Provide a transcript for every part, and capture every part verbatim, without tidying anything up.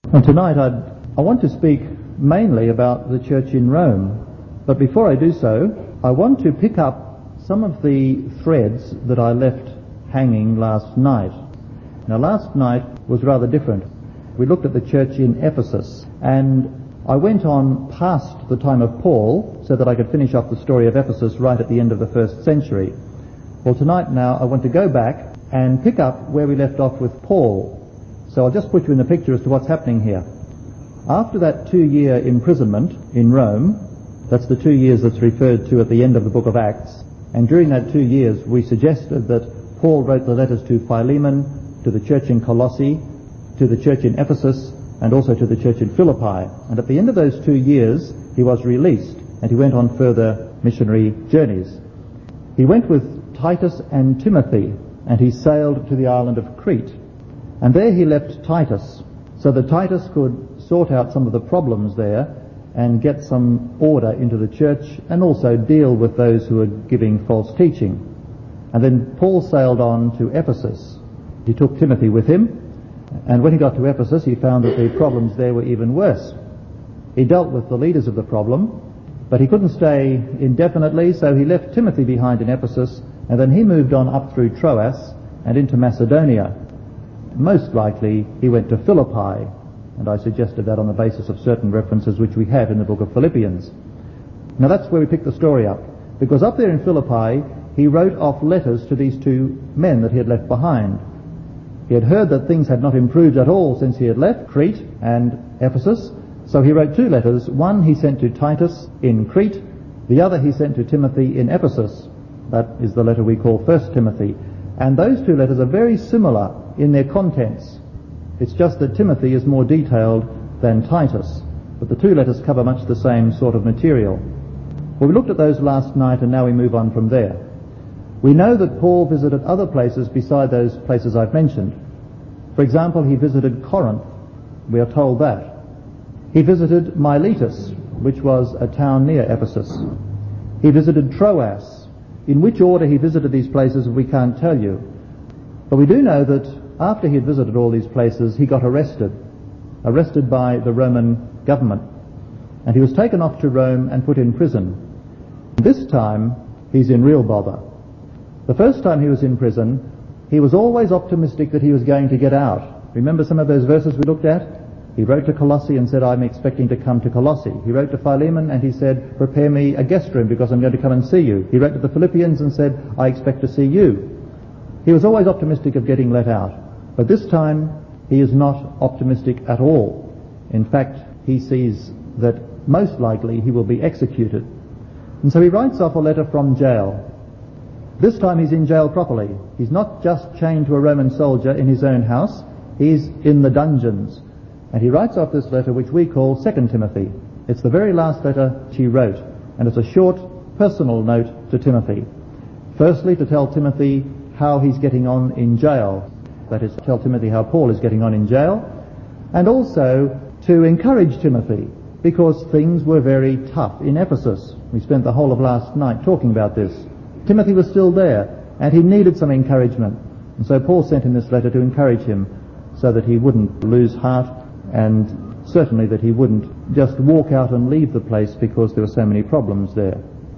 And tonight I'd, I want to speak mainly about the church in Rome. But before I do so, I want to pick up some of the threads that I left hanging last night. Now last night was rather different. We looked at the church in Ephesus, and I went on past the time of Paul so that I could finish off the story of Ephesus right at the end of the first century. Well, tonight now I want to go back and pick up where we left off with Paul. So I'll just put you in the picture as to what's happening here. After that two-year imprisonment in Rome, that's the two years that's referred to at the end of the book of Acts, and during that two years we suggested that Paul wrote the letters to Philemon, to the church in Colossae, to the church in Ephesus, and also to the church in Philippi. And at the end of those two years he was released, and he went on further missionary journeys. He went with Titus and Timothy, and he sailed to the island of Crete. And there he left Titus, so that Titus could sort out some of the problems there and get some order into the church, and also deal with those who were giving false teaching. And then Paul sailed on to Ephesus. He took Timothy with him, and when he got to Ephesus he found that the problems there were even worse. He dealt with the leaders of the problem, but he couldn't stay indefinitely, so he left Timothy behind in Ephesus, and then he moved on up through Troas and into Macedonia. Most likely he went to Philippi, and I suggested that on the basis of certain references which we have in the book of Philippians. Now that's where we pick the story up, because up there in Philippi he wrote off letters to these two men that he had left behind. He had heard that things had not improved at all since he had left Crete and Ephesus, so he wrote two letters. One he sent to Titus in Crete, the other he sent to Timothy in Ephesus. That is the letter we call First Timothy. And those two letters are very similar in their contents. It's just that Timothy is more detailed than Titus, but the two letters cover much the same sort of material. Well, we looked at those last night, and now we move on from there. We know that Paul visited other places beside those places I've mentioned. For example, he visited Corinth. We are told that. He visited Miletus, which was a town near Ephesus. He visited Troas. In which order he visited these places we can't tell you. But we do know that after he had visited all these places, he got arrested. Arrested by the Roman government. And he was taken off to Rome and put in prison. This time, he's in real bother. The first time he was in prison, he was always optimistic that he was going to get out. Remember some of those verses we looked at? He wrote to Colossae and said, I'm expecting to come to Colossae. He wrote to Philemon and he said, prepare me a guest room because I'm going to come and see you. He wrote to the Philippians and said, I expect to see you. He was always optimistic of getting let out. But this time, he is not optimistic at all. In fact, he sees that most likely he will be executed. And so he writes off a letter from jail. This time he's in jail properly. He's not just chained to a Roman soldier in his own house. He's in the dungeons. And he writes off this letter which we call Second Timothy. It's the very last letter he wrote, and it's a short personal note to Timothy. Firstly, to tell Timothy how he's getting on in jail. That is, to tell Timothy how Paul is getting on in jail, and also to encourage Timothy, because things were very tough in Ephesus. We spent the whole of last night talking about this. Timothy was still there, and he needed some encouragement. And so Paul sent him this letter to encourage him, so that he wouldn't lose heart, and certainly that he wouldn't just walk out and leave the place because there were so many problems there.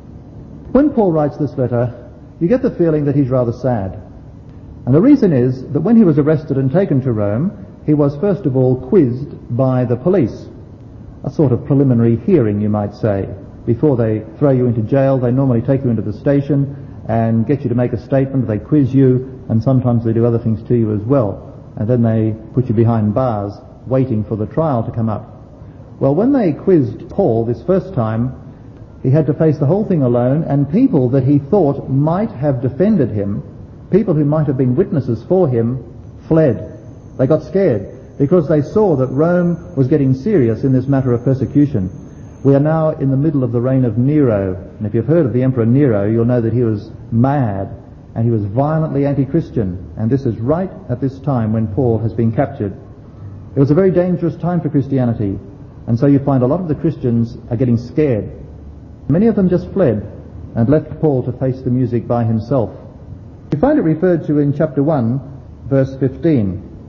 When Paul writes this letter, you get the feeling that he's rather sad. And the reason is that when he was arrested and taken to Rome, he was first of all quizzed by the police. A sort of preliminary hearing, you might say. Before they throw you into jail, they normally take you into the station and get you to make a statement. They quiz you, and sometimes they do other things to you as well. And then they put you behind bars, waiting for the trial to come up. Well, when they quizzed Paul this first time, he had to face the whole thing alone, and people that he thought might have defended him, people who might have been witnesses for him, fled. They got scared because they saw that Rome was getting serious in this matter of persecution. We are now in the middle of the reign of Nero, and if you've heard of the Emperor Nero, you'll know that he was mad, and he was violently anti-Christian, and this is right at this time when Paul has been captured. It was a very dangerous time for Christianity, and so you find a lot of the Christians are getting scared. Many of them just fled and left Paul to face the music by himself. You find it referred to in chapter one, verse fifteen.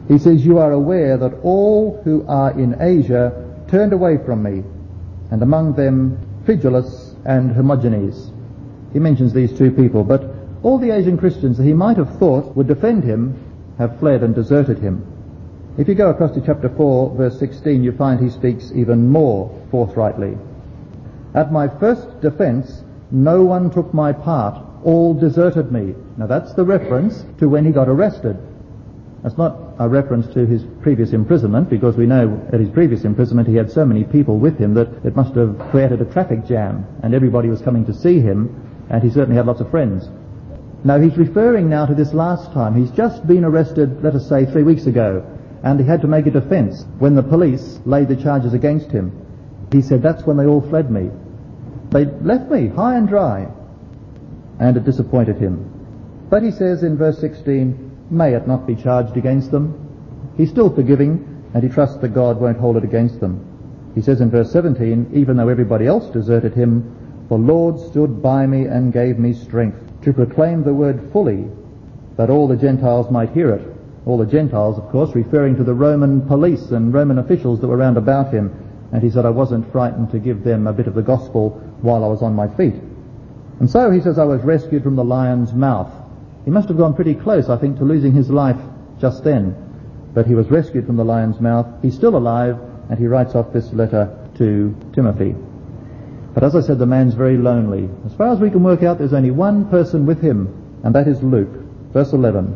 He says, you are aware that all who are in Asia turned away from me, and among them Phygelus and Hermogenes. He mentions these two people, but all the Asian Christians that he might have thought would defend him have fled and deserted him. If you go across to chapter four, verse sixteen, you find he speaks even more forthrightly. At my first defence, no one took my part, all deserted me. Now that's the reference to when he got arrested. That's not a reference to his previous imprisonment, because we know at his previous imprisonment he had so many people with him that it must have created a traffic jam, and everybody was coming to see him, and he certainly had lots of friends. Now he's referring now to this last time. He's just been arrested, let us say, three weeks ago, and he had to make a defence when the police laid the charges against him. He said, that's when they all fled me. They left me high and dry, and it disappointed him. But he says in verse sixteen, may it not be charged against them. He's still forgiving, and he trusts that God won't hold it against them. He says in verse seventeen, even though everybody else deserted him, the Lord stood by me and gave me strength to proclaim the word fully, that all the Gentiles might hear it. All the Gentiles, of course, referring to the Roman police and Roman officials that were round about him. And he said, I wasn't frightened to give them a bit of the gospel while I was on my feet. And so he says, I was rescued from the lion's mouth. He must have gone pretty close, I think, to losing his life just then. But he was rescued from the lion's mouth. He's still alive, and he writes off this letter to Timothy. But as I said, the man's very lonely. As far as we can work out, there's only one person with him, and that is Luke. Verse eleven.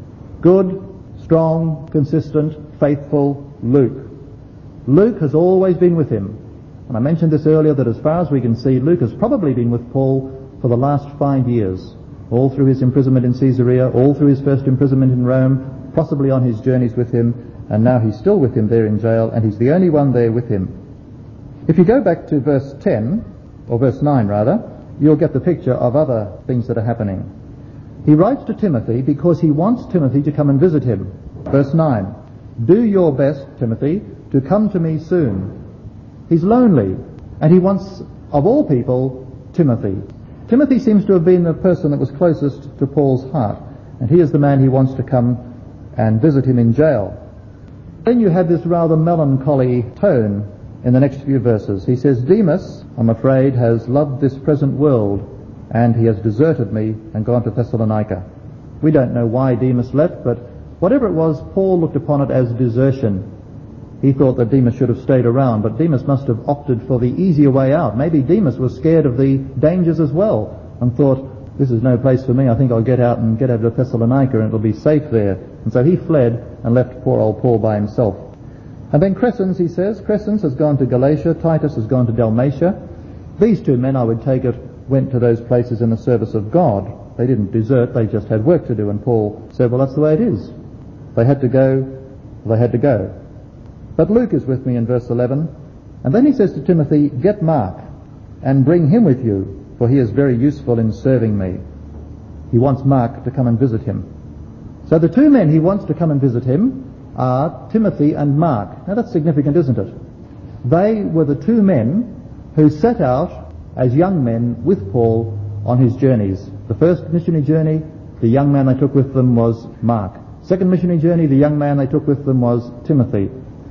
Good, strong, consistent, faithful Luke. Luke has always been with him. And I mentioned this earlier, that as far as we can see, Luke has probably been with Paul for the last five years. All through his imprisonment in Caesarea, all through his first imprisonment in Rome, possibly on his journeys with him, and now he's still with him there in jail, and he's the only one there with him. If you go back to verse ten, or verse nine rather, you'll get the picture of other things that are happening. He writes to Timothy because he wants Timothy to come and visit him. Verse nine, do your best, Timothy, to come to me soon. He's lonely, and he wants, of all people, Timothy. Timothy seems to have been the person that was closest to Paul's heart, and he is the man he wants to come and visit him in jail. Then you have this rather melancholy tone in the next few verses. He says, Demas, I'm afraid, has loved this present world, and he has deserted me and gone to Thessalonica. We don't know why Demas left, but whatever it was, Paul looked upon it as desertion. He thought that Demas should have stayed around, but Demas must have opted for the easier way out. Maybe Demas was scared of the dangers as well and thought, this is no place for me. I think I'll get out and get over to Thessalonica and it'll be safe there. And so he fled and left poor old Paul by himself. And then Crescens, he says, Crescens has gone to Galatia, Titus has gone to Dalmatia. These two men, I would take it, went to those places in the service of God. They didn't desert, they just had work to do. And Paul said, well, that's the way it is. They had to go, they had to go. But Luke is with me in verse eleven, and then he says to Timothy, get Mark and bring him with you, for he is very useful in serving me. He wants Mark to come and visit him. So the two men he wants to come and visit him are Timothy and Mark. Now that's significant, isn't it? They were the two men who set out as young men with Paul on his journeys. The first missionary journey, the young man they took with them was Mark. Second missionary journey, the young man they took with them was Timothy.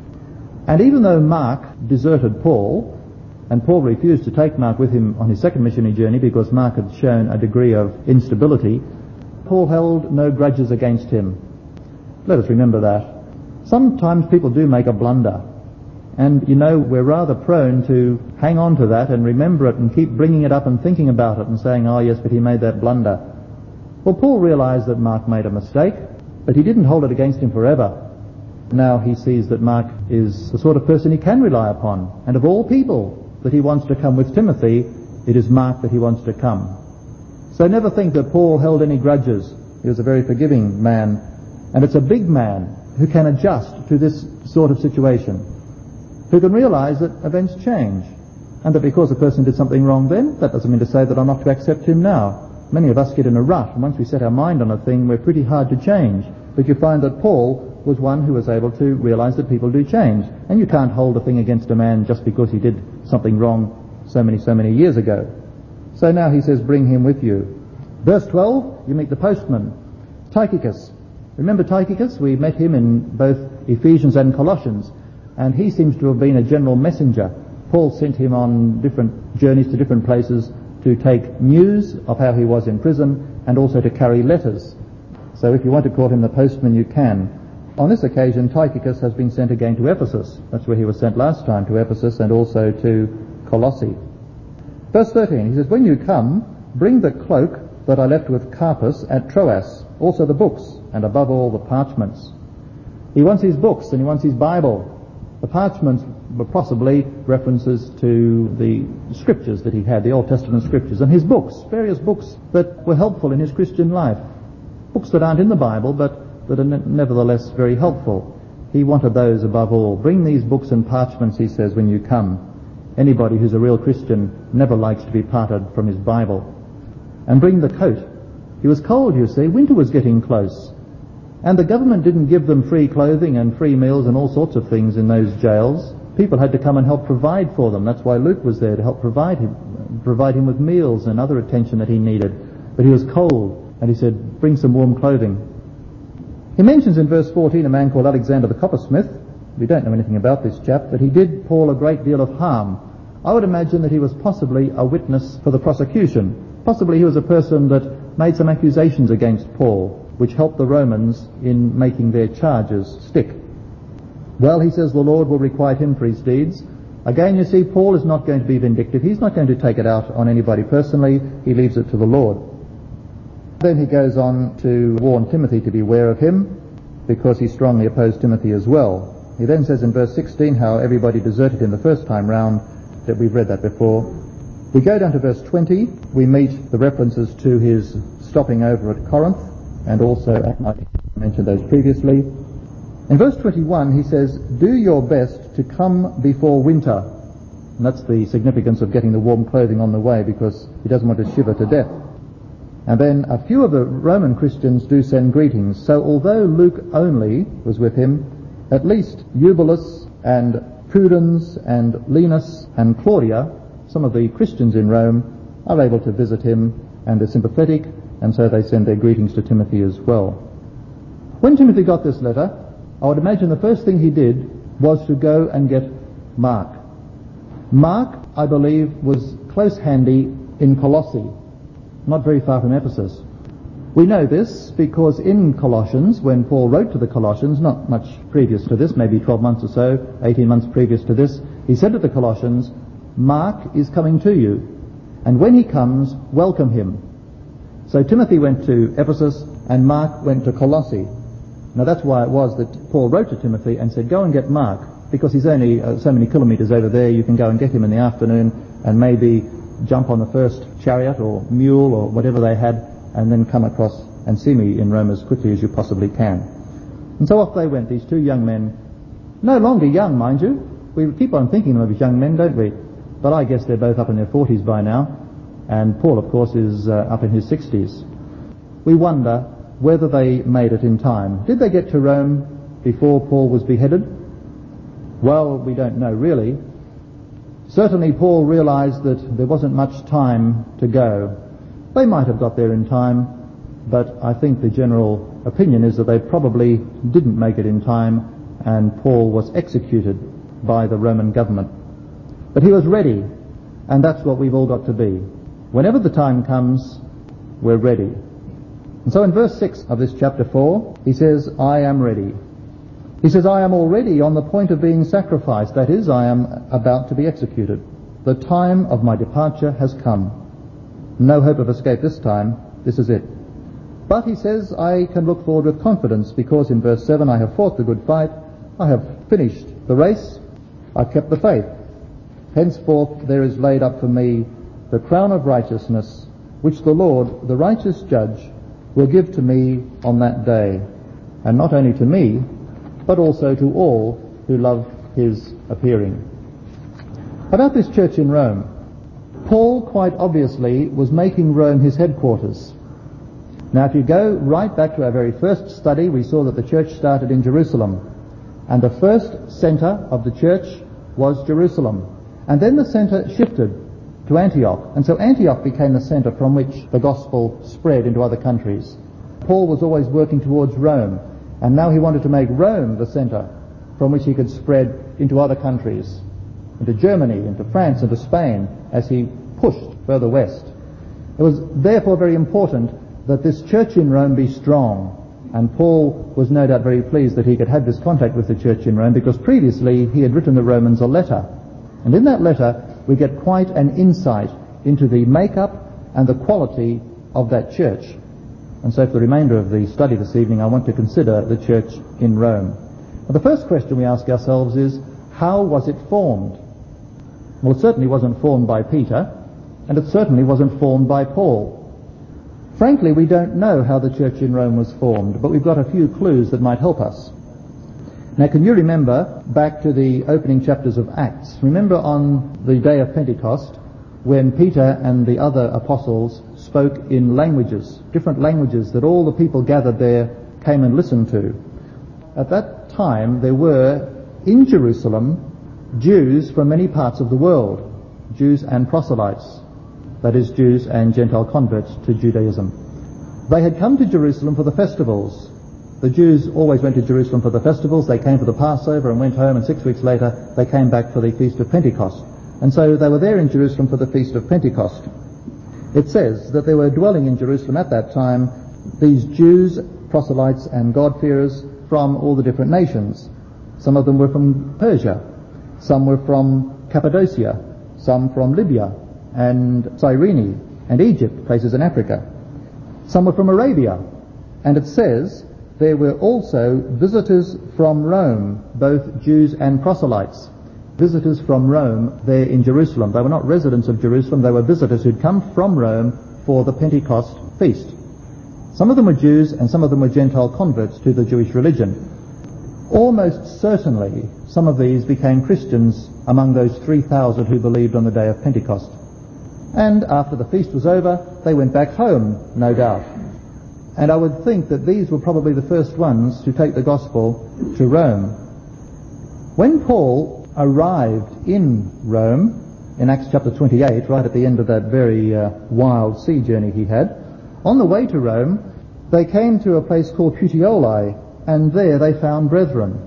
And even though Mark deserted Paul, and Paul refused to take Mark with him on his second missionary journey because Mark had shown a degree of instability, Paul held no grudges against him. Let us remember that. Sometimes people do make a blunder, and you know, we're rather prone to hang on to that and remember it and keep bringing it up and thinking about it and saying, oh yes, but he made that blunder. Well, Paul realized that Mark made a mistake, but he didn't hold it against him forever. Now he sees that Mark is the sort of person he can rely upon, and of all people that he wants to come with Timothy, it is Mark that he wants to come. So never think that Paul held any grudges. He was a very forgiving man, and it's a big man who can adjust to this sort of situation, who can realize that events change, and that because a person did something wrong then, that doesn't mean to say that I'm not to accept him now. Many of us get in a rut, and once we set our mind on a thing, we're pretty hard to change. But you find that Paul was one who was able to realize that people do change, and you can't hold a thing against a man just because he did something wrong so many, so many years ago. So now he says, bring him with you. Verse twelve, you meet the postman, Tychicus. Remember Tychicus? We met him in both Ephesians and Colossians, and he seems to have been a general messenger. Paul sent him on different journeys to different places to take news of how he was in prison and also to carry letters. So if you want to call him the postman, you can. On this occasion, Tychicus has been sent again to Ephesus. That's where he was sent last time, to Ephesus and also to Colossae. Verse thirteen, he says, when you come, bring the cloak that I left with Carpus at Troas, also the books, and above all the parchments. He wants his books and he wants his Bible. The parchments were possibly references to the scriptures that he had, the Old Testament scriptures, and his books, various books that were helpful in his Christian life. Books that aren't in the Bible, but that are ne- nevertheless very helpful. He wanted those above all. Bring these books and parchments, he says, when you come. Anybody who's a real Christian never likes to be parted from his Bible. And bring the coat. He was cold, you see. Winter was getting close. And the government didn't give them free clothing and free meals and all sorts of things in those jails. People had to come and help provide for them. That's why Luke was there, to help provide him, provide him with meals and other attention that he needed. But he was cold, and he said, bring some warm clothing. He mentions in verse fourteen a man called Alexander the coppersmith. We don't know anything about this chap, but he did Paul a great deal of harm. I would imagine that he was possibly a witness for the prosecution. Possibly he was a person that made some accusations against Paul, which helped the Romans in making their charges stick. Well, he says the Lord will requite him for his deeds. Again, you see, Paul is not going to be vindictive. He's not going to take it out on anybody personally. He leaves it to the Lord. Then he goes on to warn Timothy to beware of him, because he strongly opposed Timothy as well. He then says in verse sixteen how everybody deserted him the first time round, that we've read that before. We go down to verse twenty. We meet the references to his stopping over at Corinth, and also, I mentioned those previously. In verse twenty-one, he says, do your best to come before winter. And that's the significance of getting the warm clothing on the way, because he doesn't want to shiver to death. And then a few of the Roman Christians do send greetings. So although Luke only was with him, at least Eubulus and Pudens and Linus and Claudia, some of the Christians in Rome, are able to visit him and are sympathetic, and so they send their greetings to Timothy as well. When Timothy got this letter, I would imagine the first thing he did was to go and get Mark. Mark, I believe, was close handy in Colossae, not very far from Ephesus. We know this because in Colossians, when Paul wrote to the Colossians, not much previous to this, maybe twelve months or so, eighteen months previous to this, he said to the Colossians, Mark is coming to you, and when he comes, welcome him. So Timothy went to Ephesus and Mark went to Colossae. Now that's why it was that Paul wrote to Timothy and said, go and get Mark, because he's only uh, so many kilometres over there. You can go and get him in the afternoon and maybe jump on the first chariot or mule or whatever they had, and then come across and see me in Rome as quickly as you possibly can. And so off they went, these two young men, no longer young, mind you. We keep on thinking of them as young men, don't we? But I guess they're both up in their forties by now, and Paul, of course, is uh, up in his sixties. We wonder whether they made it in time. Did they get to Rome before Paul was beheaded? Well, we don't know really. Certainly Paul realized that there wasn't much time to go. They might have got there in time, but I think the general opinion is that they probably didn't make it in time, and Paul was executed by the Roman government. But he was ready, and that's what we've all got to be. Whenever the time comes, we're ready. And so in verse six of this chapter four, he says, I am ready. He says, I am already on the point of being sacrificed. That is, I am about to be executed. The time of my departure has come. No hope of escape this time. This is it. But he says, I can look forward with confidence, because in verse seven, I have fought the good fight. I have finished the race. I've kept the faith. Henceforth there is laid up for me the crown of righteousness, which the Lord, the righteous judge, will give to me on that day. And not only to me, but also to all who love his appearing. About this church in Rome, Paul quite obviously was making Rome his headquarters. Now if you go right back to our very first study, we saw that the church started in Jerusalem, and the first centre of the church was Jerusalem. And then the centre shifted to Antioch, and so Antioch became the centre from which the gospel spread into other countries. Paul was always working towards Rome, and now he wanted to make Rome the centre from which he could spread into other countries, into Germany, into France, into Spain, as he pushed further west. It was therefore very important that this church in Rome be strong, and Paul was no doubt very pleased that he could have this contact with the church in Rome, because previously he had written the Romans a letter. And in that letter we get quite an insight into the makeup and the quality of that church. And so for the remainder of the study this evening I want to consider the church in Rome. Well, the first question we ask ourselves is, how was it formed? Well, it certainly wasn't formed by Peter, and it certainly wasn't formed by Paul. Frankly, we don't know how the church in Rome was formed, but we've got a few clues that might help us. Now, can you remember back to the opening chapters of Acts? Remember on the day of Pentecost when Peter and the other apostles spoke in languages, different languages that all the people gathered there came and listened to. At that time there were in Jerusalem Jews from many parts of the world, Jews and proselytes, that is, Jews and Gentile converts to Judaism. They had come to Jerusalem for the festivals. The Jews always went to Jerusalem for the festivals. They came for the Passover and went home, and six weeks later they came back for the Feast of Pentecost. And so they were there in Jerusalem for the Feast of Pentecost. It says that there were dwelling in Jerusalem at that time these Jews, proselytes and God-fearers from all the different nations. Some of them were from Persia, some were from Cappadocia, some from Libya and Cyrene and Egypt, places in Africa. Some were from Arabia, and it says there were also visitors from Rome, both Jews and proselytes. Visitors from Rome there in Jerusalem. They were not residents of Jerusalem, they were visitors who'd come from Rome for the Pentecost feast. Some of them were Jews and some of them were Gentile converts to the Jewish religion. Almost certainly some of these became Christians among those three thousand who believed on the day of Pentecost. And after the feast was over, they went back home, no doubt. And I would think that these were probably the first ones to take the gospel to Rome. When Paul arrived in Rome, in Acts chapter twenty-eight, right at the end of that very uh, wild sea journey he had, on the way to Rome, they came to a place called Puteoli, and there they found brethren.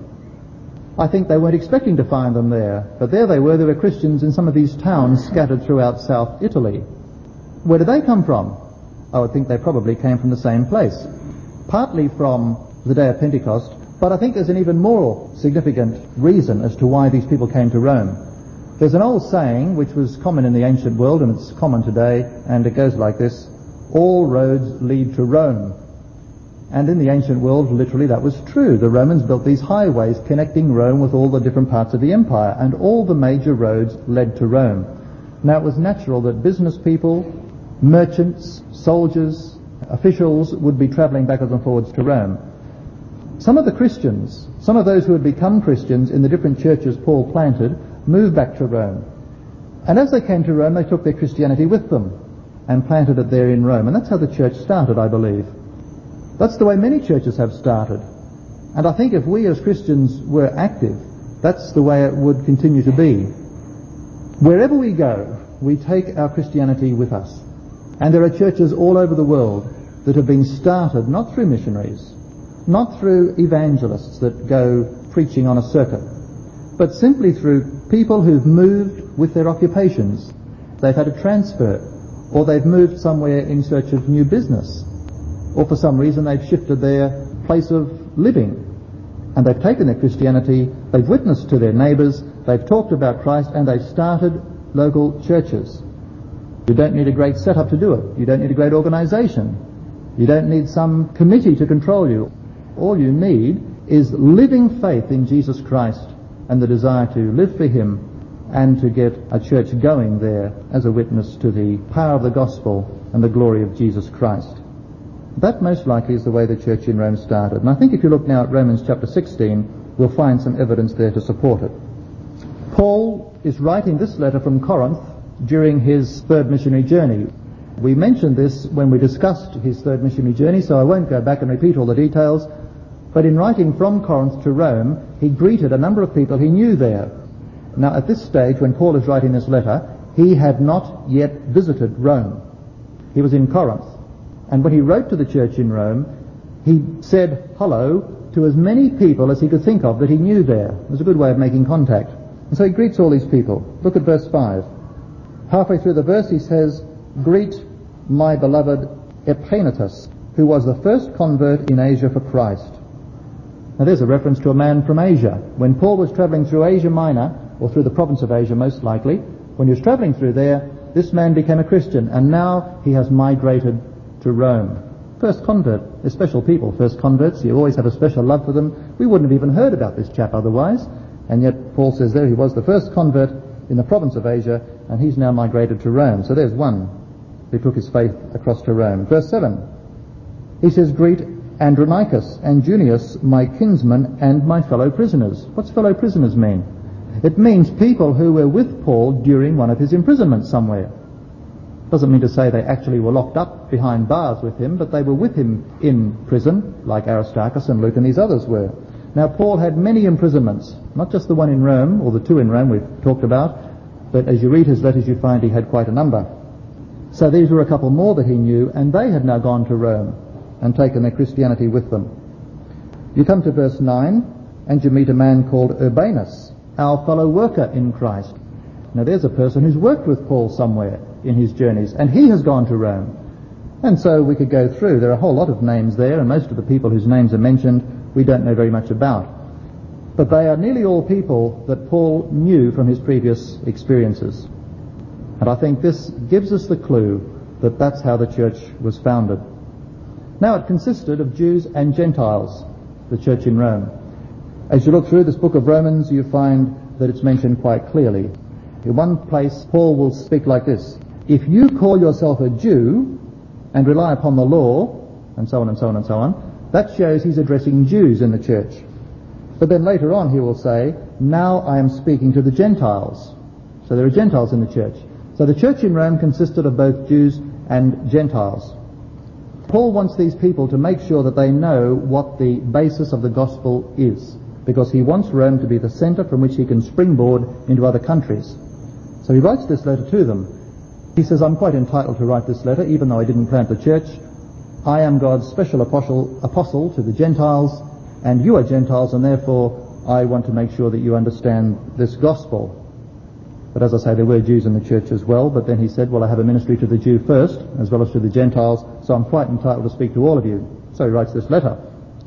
I think they weren't expecting to find them there, but there they were. There were Christians in some of these towns scattered throughout South Italy. Where did they come from? I would think they probably came from the same place. Partly from the day of Pentecost, but I think there's an even more significant reason as to why these people came to Rome. There's an old saying which was common in the ancient world, and it's common today, and it goes like this: all roads lead to Rome. And in the ancient world, literally, that was true. The Romans built these highways connecting Rome with all the different parts of the empire, and all the major roads led to Rome. Now, it was natural that business people, merchants, soldiers, officials would be travelling backwards and forwards to Rome. Some of the Christians, some of those who had become Christians in the different churches Paul planted, moved back to Rome. And as they came to Rome, they took their Christianity with them and planted it there in Rome. And that's how the church started, I believe. That's the way many churches have started. And I think if we as Christians were active, that's the way it would continue to be. Wherever we go, we take our Christianity with us. And there are churches all over the world that have been started not through missionaries, not through evangelists that go preaching on a circuit, but simply through people who've moved with their occupations. They've had a transfer, or they've moved somewhere in search of new business, or for some reason they've shifted their place of living, and they've taken their Christianity, they've witnessed to their neighbours, they've talked about Christ, and they've started local churches. You don't need a great setup to do it. You don't need a great organisation. You don't need some committee to control you. All you need is living faith in Jesus Christ and the desire to live for Him and to get a church going there as a witness to the power of the gospel and the glory of Jesus Christ. That most likely is the way the church in Rome started. And I think if you look now at Romans chapter sixteen, we'll find some evidence there to support it. Paul is writing this letter from Corinth during his third missionary journey. We mentioned this when we discussed his third missionary journey, so I won't go back and repeat all the details. But in writing from Corinth to Rome, he greeted a number of people he knew there. Now, at this stage, when Paul is writing this letter, he had not yet visited Rome. He was in Corinth. And when he wrote to the church in Rome, he said hello to as many people as he could think of that he knew there. It was a good way of making contact. And so he greets all these people. Look at verse five. Halfway through the verse he says, "Greet my beloved Epaenetus, who was the first convert in Asia for Christ." Now there's a reference to a man from Asia. When Paul was travelling through Asia Minor, or through the province of Asia most likely, when he was travelling through there, this man became a Christian, and now he has migrated to Rome. First convert. They're special people, first converts. You always have a special love for them. We wouldn't have even heard about this chap otherwise. And yet Paul says there he was the first convert in the province of Asia, and he's now migrated to Rome. So there's one who took his faith across to Rome. Verse seven. He says, "Greet Andronicus and Junius, my kinsmen and my fellow prisoners." What's fellow prisoners mean? It means people who were with Paul during one of his imprisonments somewhere. Doesn't mean to say they actually were locked up behind bars with him, but they were with him in prison, like Aristarchus and Luke and these others were. Now Paul had many imprisonments, not just the one in Rome, or the two in Rome we've talked about, but as you read his letters you find he had quite a number. So these were a couple more that he knew, and they had now gone to Rome and taken their Christianity with them. You come to verse nine, and you meet a man called Urbanus, our fellow worker in Christ. Now there's a person who's worked with Paul somewhere in his journeys, and he has gone to Rome. And so we could go through. There are a whole lot of names there, and most of the people whose names are mentioned we don't know very much about. But they are nearly all people that Paul knew from his previous experiences. And I think this gives us the clue that that's how the church was founded. Now it consisted of Jews and Gentiles, the church in Rome. As you look through this book of Romans, you find that it's mentioned quite clearly. In one place, Paul will speak like this: "If you call yourself a Jew and rely upon the law," and so on and so on and so on, that shows he's addressing Jews in the church. But then later on he will say, "Now I am speaking to the Gentiles." So there are Gentiles in the church. So the church in Rome consisted of both Jews and Gentiles. Paul wants these people to make sure that they know what the basis of the gospel is, because he wants Rome to be the centre from which he can springboard into other countries. So he writes this letter to them. He says, "I'm quite entitled to write this letter, even though I didn't plant the church. I am God's special apostle, apostle to the Gentiles, and you are Gentiles, and therefore I want to make sure that you understand this gospel." But as I say, there were Jews in the church as well, but then he said, well, I have a ministry to the Jew first, as well as to the Gentiles, so I'm quite entitled to speak to all of you. So he writes this letter.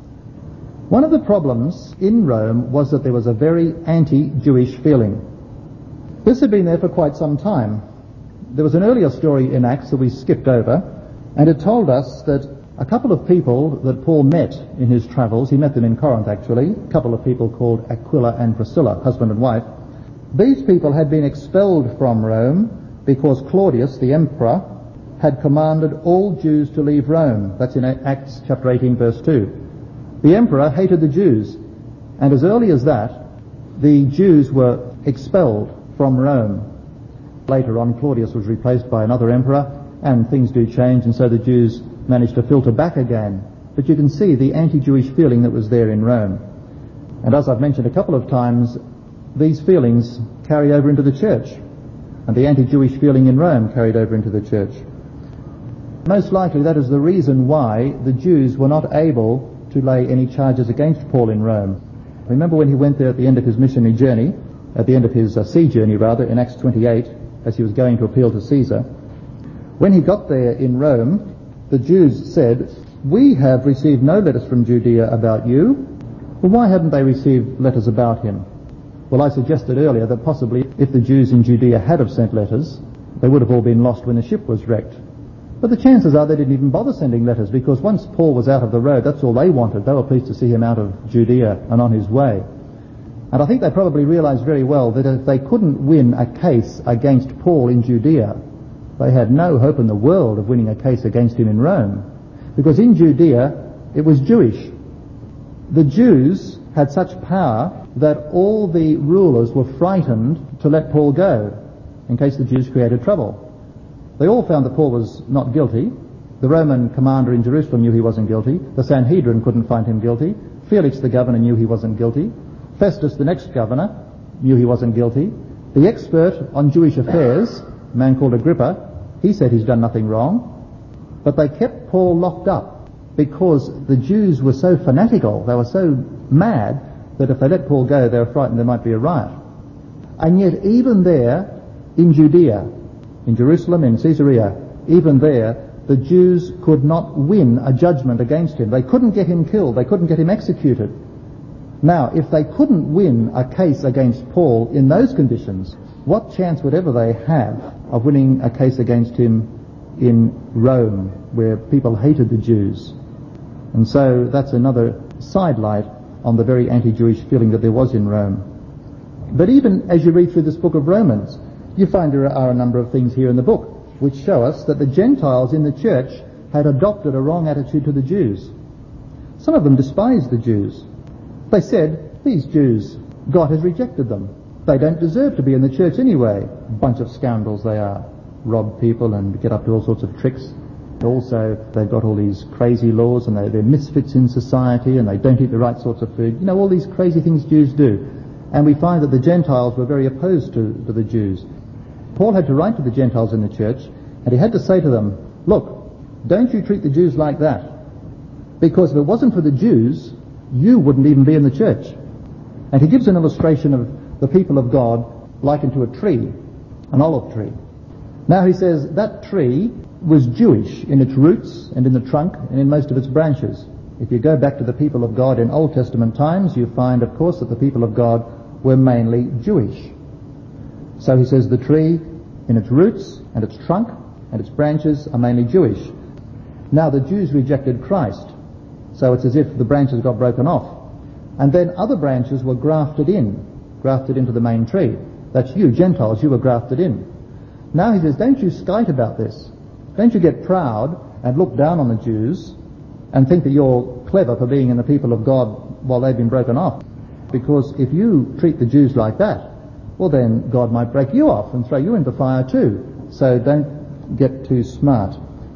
One of the problems in Rome was that there was a very anti-Jewish feeling. This had been there for quite some time. There was an earlier story in Acts that we skipped over, and it told us that a couple of people that Paul met in his travels, he met them in Corinth actually, a couple of people called Aquila and Priscilla, husband and wife. These people had been expelled from Rome because Claudius, the emperor, had commanded all Jews to leave Rome. That's in Acts chapter eighteen verse two. The emperor hated the Jews, and as early as that, the Jews were expelled from Rome. Later on, Claudius was replaced by another emperor, and things do change, and so the Jews managed to filter back again. But you can see the anti-Jewish feeling that was there in Rome. And as I've mentioned a couple of times, these feelings carry over into the church, and the anti-Jewish feeling in Rome carried over into the church. Most likely that is the reason why the Jews were not able to lay any charges against Paul in Rome. Remember when he went there at the end of his missionary journey, at the end of his uh, sea journey rather, in Acts twenty-eight, as he was going to appeal to Caesar. When he got there in Rome, the Jews said, "We have received no letters from Judea about you." Well, why hadn't they received letters about him? Well, I suggested earlier that possibly if the Jews in Judea had have sent letters, they would have all been lost when the ship was wrecked. But the chances are they didn't even bother sending letters, because once Paul was out of the road, that's all they wanted. They were pleased to see him out of Judea and on his way. And I think they probably realized very well that if they couldn't win a case against Paul in Judea, they had no hope in the world of winning a case against him in Rome. Because in Judea, it was Jewish. The Jews had such power that all the rulers were frightened to let Paul go, in case the Jews created trouble. They all found that Paul was not guilty. The Roman commander in Jerusalem knew he wasn't guilty. The Sanhedrin couldn't find him guilty. Felix the governor knew he wasn't guilty. Festus, the next governor, knew he wasn't guilty. The expert on Jewish affairs, a man called Agrippa, he said he's done nothing wrong. But they kept Paul locked up because the Jews were so fanatical, they were so mad, that if they let Paul go, they were frightened there might be a riot. And yet even there, in Judea, in Jerusalem, in Caesarea, even there, the Jews could not win a judgment against him. They couldn't get him killed. They couldn't get him executed. Now, if they couldn't win a case against Paul in those conditions, what chance would ever they have of winning a case against him in Rome, where people hated the Jews? And so that's another sidelight on the very anti-Jewish feeling that there was in Rome. But even as you read through this book of Romans, you find there are a number of things here in the book which show us that the Gentiles in the church had adopted a wrong attitude to the Jews. Some of them despised the Jews. They said, these Jews, God has rejected them. They don't deserve to be in the church anyway. Bunch of scoundrels they are. Rob people and get up to all sorts of tricks. Also, they've got all these crazy laws and they, they're misfits in society and they don't eat the right sorts of food. You know, all these crazy things Jews do. And we find that the Gentiles were very opposed to, to the Jews. Paul had to write to the Gentiles in the church, and he had to say to them, look, don't you treat the Jews like that. Because if it wasn't for the Jews, you wouldn't even be in the church. And he gives an illustration of the people of God likened to a tree, an olive tree. Now he says that tree was Jewish in its roots and in the trunk and in most of its branches. If you go back to the people of God in Old Testament times, you find, of course, that the people of God were mainly Jewish. So he says the tree in its roots and its trunk and its branches are mainly Jewish. Now the Jews rejected Christ, so it's as if the branches got broken off. And then other branches were grafted in, grafted into the main tree. That's you, Gentiles, you were grafted in. Now he says, don't you skite about this. Don't you get proud and look down on the Jews and think that you're clever for being in the people of God while they've been broken off. Because if you treat the Jews like that, well then God might break you off and throw you into fire too. So don't get too smart.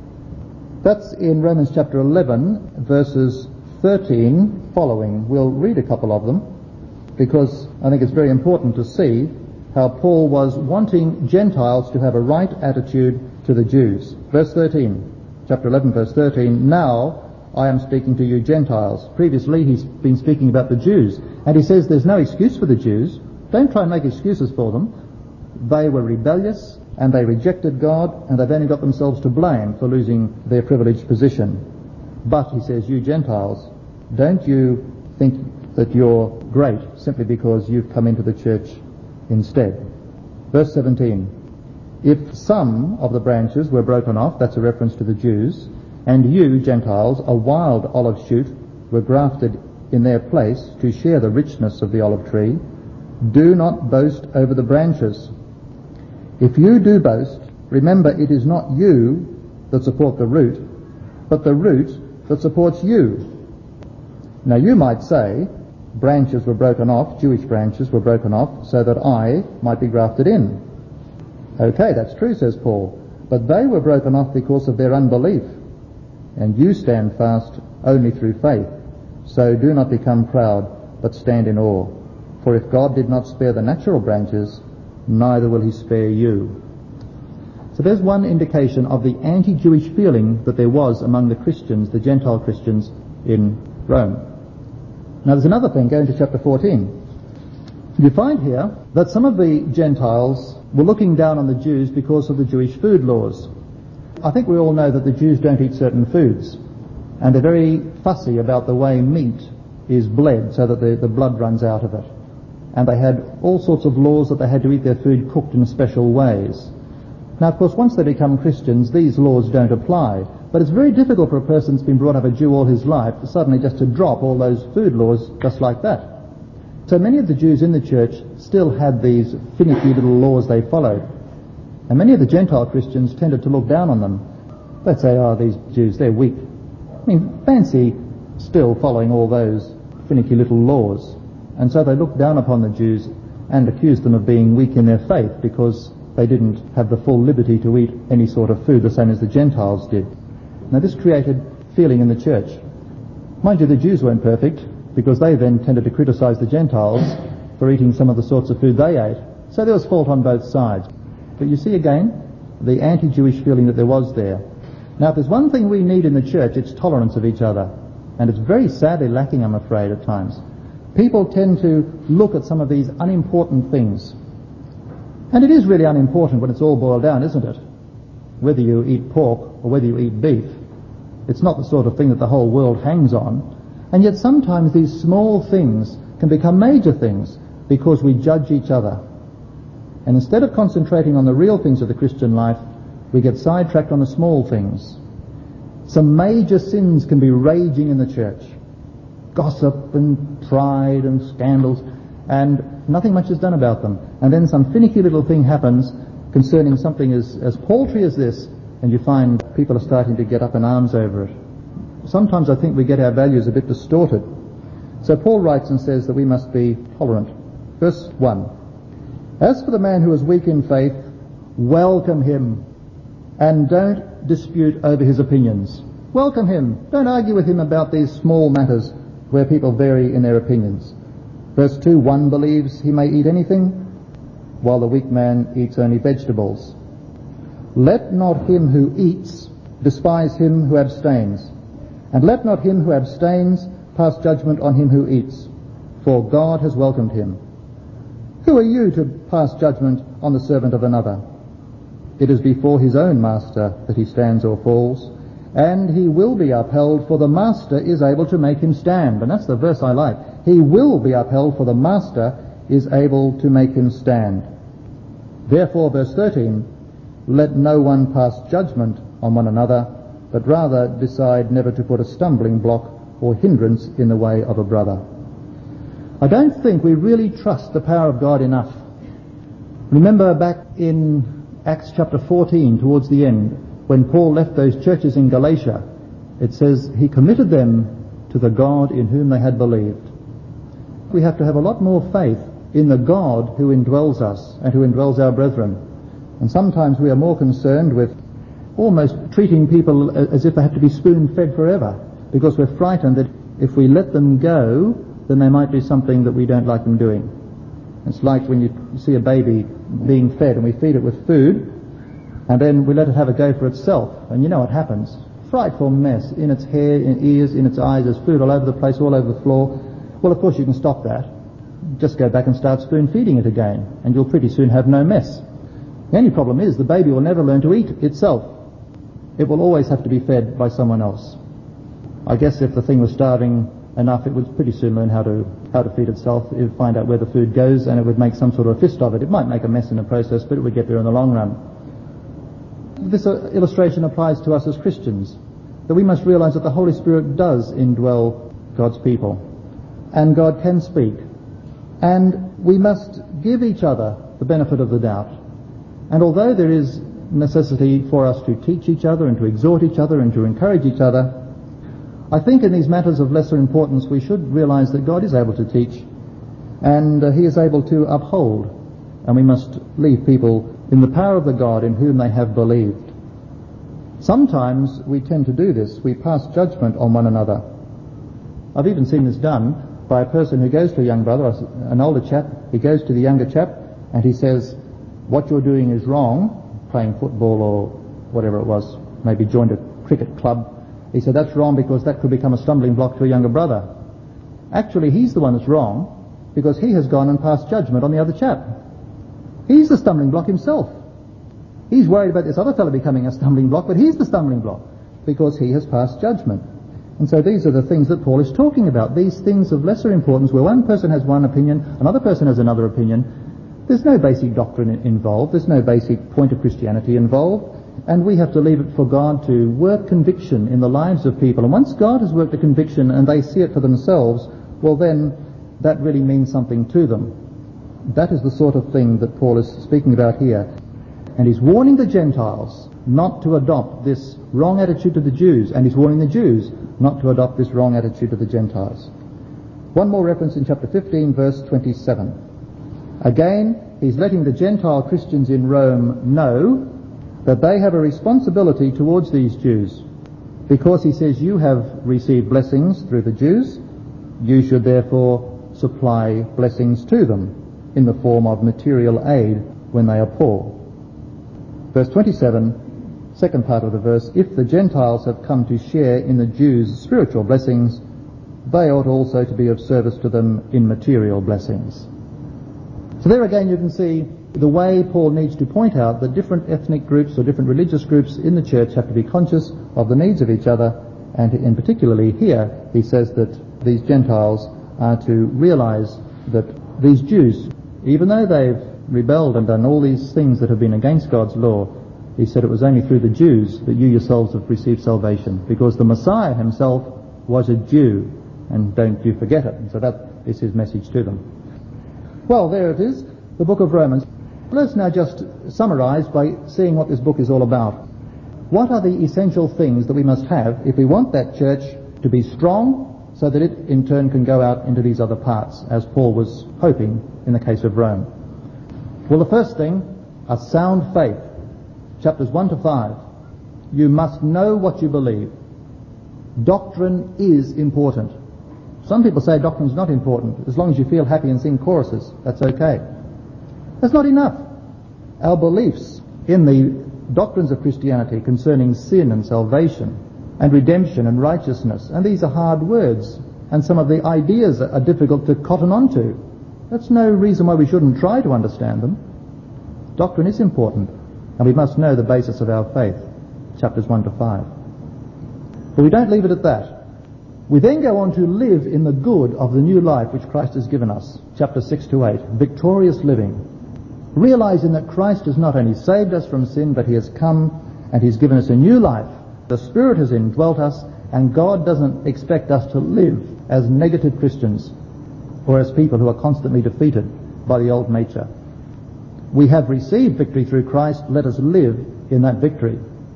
That's in Romans chapter eleven, verses thirteen following. We'll read a couple of them because I think it's very important to see how Paul was wanting Gentiles to have a right attitude to the Jews. Verse thirteen, chapter eleven, verse thirteen, now I am speaking to you Gentiles. Previously he's been speaking about the Jews, and he says there's no excuse for the Jews. Don't try and make excuses for them. They were rebellious, and they rejected God, and they've only got themselves to blame for losing their privileged position. But, he says, you Gentiles, don't you think that you're great simply because you've come into the church instead. Verse seventeen, if some of the branches were broken off, that's a reference to the Jews, and you, Gentiles, a wild olive shoot, were grafted in their place to share the richness of the olive tree, do not boast over the branches. If you do boast, remember it is not you that support the root, but the root that supports you. Now you might say, branches were broken off, Jewish branches were broken off, so that I might be grafted in. Okay, that's true, says Paul, but they were broken off because of their unbelief, and you stand fast only through faith. So do not become proud, but stand in awe. For if God did not spare the natural branches, neither will he spare you. So there's one indication of the anti-Jewish feeling that there was among the Christians, the Gentile Christians in Rome. Now there's another thing, going to chapter fourteen. You find here that some of the Gentiles were looking down on the Jews because of the Jewish food laws. I think we all know that the Jews don't eat certain foods, and they're very fussy about the way meat is bled so that the, the blood runs out of it. And they had all sorts of laws that they had to eat their food cooked in special ways. Now, of course, once they become Christians, these laws don't apply. But it's very difficult for a person who's been brought up a Jew all his life to suddenly just to drop all those food laws just like that. So many of the Jews in the church still had these finicky little laws they followed. And many of the Gentile Christians tended to look down on them. They'd say, oh, these Jews, they're weak. I mean, fancy still following all those finicky little laws. And so they looked down upon the Jews and accused them of being weak in their faith because they didn't have the full liberty to eat any sort of food the same as the Gentiles did. Now this created feeling in the church. Mind you, the Jews weren't perfect because they then tended to criticize the Gentiles for eating some of the sorts of food they ate. So there was fault on both sides. But you see again the anti-Jewish feeling that there was there. Now, if there's one thing we need in the church, it's tolerance of each other. And it's very sadly lacking, I'm afraid, at times. People tend to look at some of these unimportant things. And it is really unimportant when it's all boiled down, isn't it? Whether you eat pork or whether you eat beef. It's not the sort of thing that the whole world hangs on. And yet sometimes these small things can become major things because we judge each other. And instead of concentrating on the real things of the Christian life, we get sidetracked on the small things. Some major sins can be raging in the church. Gossip and pride and scandals, and nothing much is done about them. And then some finicky little thing happens concerning something as, as paltry as this, and you find people are starting to get up in arms over it. Sometimes I think we get our values a bit distorted. So Paul writes and says that we must be tolerant. Verse one. As for the man who is weak in faith, welcome him, and don't dispute over his opinions. Welcome him. Don't argue with him about these small matters where people vary in their opinions. Verse two, one believes he may eat anything, while the weak man eats only vegetables. Let not him who eats despise him who abstains, and let not him who abstains pass judgment on him who eats, for God has welcomed him. Who are you to pass judgment on the servant of another? It is before his own master that he stands or falls, and he will be upheld, for the master is able to make him stand. And that's the verse I like. He will be upheld, for the master is able to make him stand. Therefore, verse thirteen, let no one pass judgment on one another, but rather decide never to put a stumbling block or hindrance in the way of a brother. I don't think we really trust the power of God enough. Remember back in Acts chapter fourteen, towards the end, when Paul left those churches in Galatia, it says he committed them to the God in whom they had believed. We have to have a lot more faith in the God who indwells us and who indwells our brethren. And sometimes we are more concerned with almost treating people as if they have to be spoon-fed forever, because we're frightened that if we let them go, then they might do something that we don't like them doing. It's like when you see a baby being fed and we feed it with food, and then we let it have a go for itself, and you know what happens. Frightful mess in its hair, in ears, in its eyes. There's food all over the place, all over the floor. Well, of course you can stop that. Just go back and start spoon feeding it again, and you'll pretty soon have no mess. The only problem is the baby will never learn to eat itself. It will always have to be fed by someone else. I guess if the thing was starving enough, it would pretty soon learn how to how to feed itself. It would find out where the food goes, and it would make some sort of a fist of it. It might make a mess in the process, but it would get there in the long run. This uh, illustration applies to us as Christians, that we must realize that the Holy Spirit does indwell God's people, and God can speak, and we must give each other the benefit of the doubt. And although there is necessity for us to teach each other and to exhort each other and to encourage each other, I think in these matters of lesser importance we should realize that God is able to teach, and uh, he is able to uphold, and we must leave people in the power of the God in whom they have believed. Sometimes we tend to do this. We pass judgment on one another. I've even seen this done by a person who goes to a young brother, an older chap. He goes to the younger chap and he says, what you're doing is wrong, playing football or whatever it was, maybe joined a cricket club. He said, that's wrong because that could become a stumbling block to a younger brother. Actually, he's the one that's wrong because he has gone and passed judgment on the other chap. He's the stumbling block himself. He's worried about this other fellow becoming a stumbling block, but he's the stumbling block because he has passed judgment. And so these are the things that Paul is talking about, these things of lesser importance where one person has one opinion, another person has another opinion. There's no basic doctrine involved, there's no basic point of Christianity involved, and we have to leave it for God to work conviction in the lives of people. And once God has worked a conviction and they see it for themselves, well then that really means something to them. That is the sort of thing that Paul is speaking about here. And he's warning the Gentiles not to adopt this wrong attitude to the Jews, and he's warning the Jews not to adopt this wrong attitude to the Gentiles. One more reference in chapter fifteen, verse twenty-seven. Again, he's letting the Gentile Christians in Rome know that they have a responsibility towards these Jews, because he says you have received blessings through the Jews, you should therefore supply blessings to them in the form of material aid when they are poor. Verse twenty-seven, second part of the verse, if the Gentiles have come to share in the Jews' spiritual blessings, they ought also to be of service to them in material blessings. So there again you can see the way Paul needs to point out that different ethnic groups or different religious groups in the church have to be conscious of the needs of each other, and in particularly here he says that these Gentiles are to realize that these Jews, even though they've rebelled and done all these things that have been against God's law, he said it was only through the Jews that you yourselves have received salvation, because the Messiah himself was a Jew, and don't you forget it. And so that is his message to them. Well, there it is, the book of Romans. Let's now just summarize by seeing what this book is all about. What are the essential things that we must have if we want that church to be strong, so that it in turn can go out into these other parts, as Paul was hoping in the case of Rome? Well, the first thing, a sound faith. Chapters one to five. You must know what you believe. Doctrine is important. Some people say doctrine's not important. As long as you feel happy and sing choruses, that's okay. That's not enough. Our beliefs in the doctrines of Christianity concerning sin and salvation and redemption and righteousness, and these are hard words, and some of the ideas are difficult to cotton onto. That's no reason why we shouldn't try to understand them. Doctrine is important, and we must know the basis of our faith. Chapters one to five. But we don't leave it at that. We then go on to live in the good of the new life which Christ has given us. Chapters six to eight. Victorious living. Realizing that Christ has not only saved us from sin, but he has come and he's given us a new life. The Spirit has indwelt us, and God doesn't expect us to live as negative Christians or as people who are constantly defeated by the old nature. We have received victory through Christ. Let us live in that victory.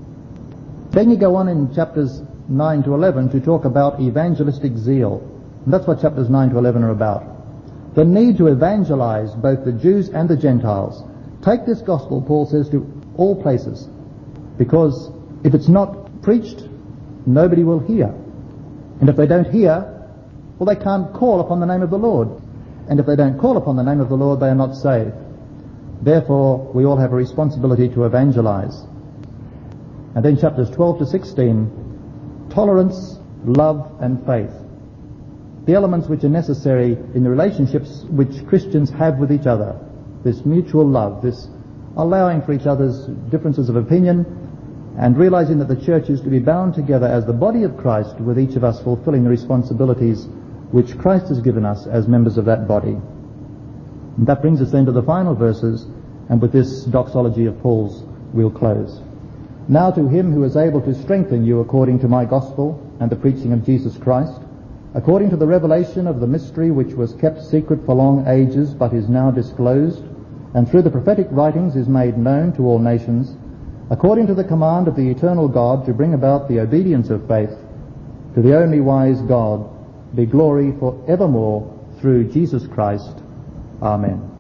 Then you go on in chapters nine to eleven to talk about evangelistic zeal. And that's what chapters nine to eleven are about. The need to evangelize both the Jews and the Gentiles. Take this gospel, Paul says, to all places. Because if it's not preached, nobody will hear. And if they don't hear, well, they can't call upon the name of the Lord. And if they don't call upon the name of the Lord, they are not saved. Therefore, we all have a responsibility to evangelize. And then chapters twelve to sixteen, tolerance, love and faith. The elements which are necessary in the relationships which Christians have with each other. This mutual love, this allowing for each other's differences of opinion, and realizing that the church is to be bound together as the body of Christ, with each of us fulfilling the responsibilities which Christ has given us as members of that body. And that brings us then to the final verses, and with this doxology of Paul's we'll close. Now to him who is able to strengthen you according to my gospel and the preaching of Jesus Christ, according to the revelation of the mystery which was kept secret for long ages but is now disclosed, and through the prophetic writings is made known to all nations, according to the command of the eternal God to bring about the obedience of faith, to the only wise God be glory for evermore through Jesus Christ. Amen.